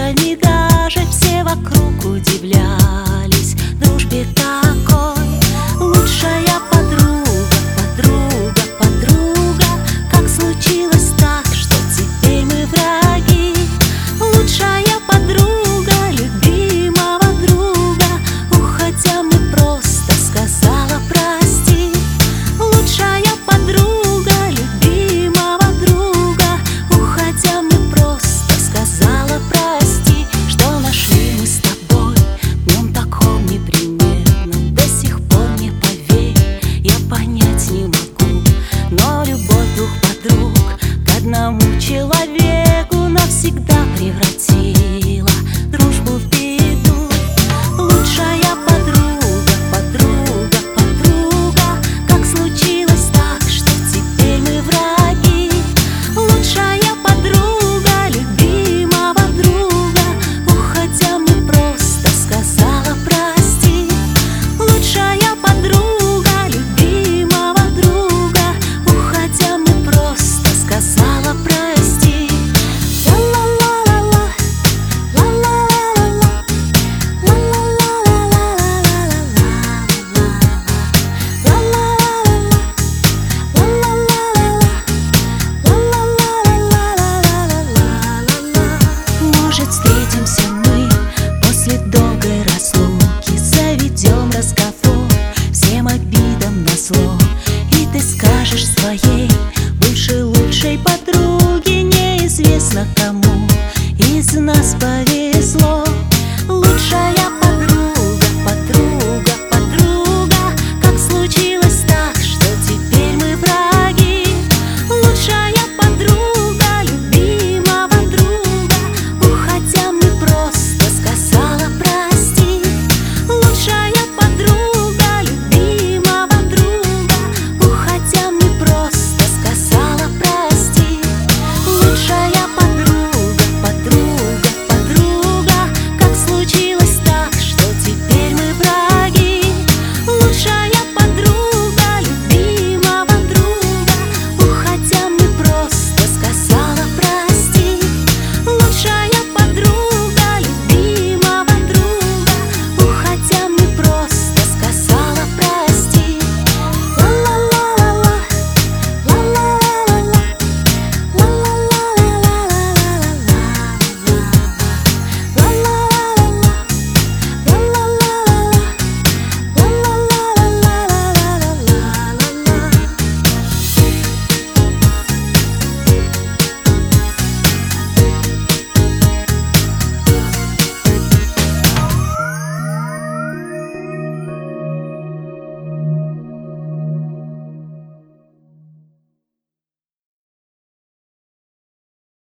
ушами даже все вокруг удивлялись дружбе такой. Лучшая подруга, подруга, подруга, как случилось так, что теперь мы враги? Лучшая подруга любимого друга, уходя мне просто сказала прости. Лучшая подруга любимого друга, уходя мне просто сказала прости. Что нашли мы с тобой в днем таком неприметном, до сих пор не поверь, я понять не могу. Но любовь двух подруг к одному человеку навсегда превратила дружбу в беду. Лучшая подруга, подруга, подруга, как случилось так, что теперь мы враги? Лучшая подруга любимого друга, уходя мне просто сказала прости. Лучшая подруга любимого друга, уходя мне просто сказала прости. Может, встретимся мы после долгой разлуки, заведем разговор всем обидам назло, и ты скажешь своей бывшей лучшей подруге, неизвестно кому из нас поверить.